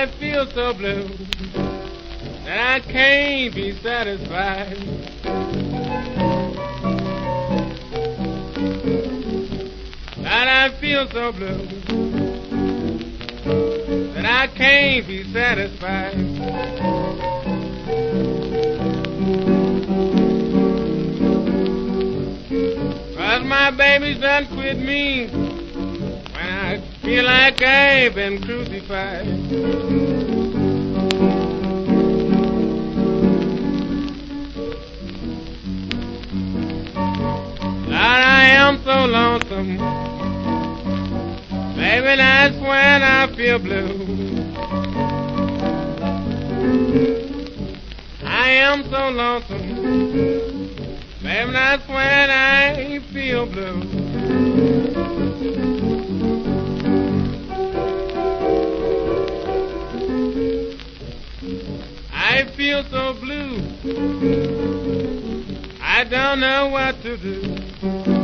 I feel so blue that I can't be satisfied. That I feel so blue that I can't be satisfied. Cause my baby's done quit me when I feel like I've been crucified. Lord, I am so lonesome, baby, that's when I feel blue. I am so lonesome, baby, that's when I feel blue. I feel so blue, I don't know what to do.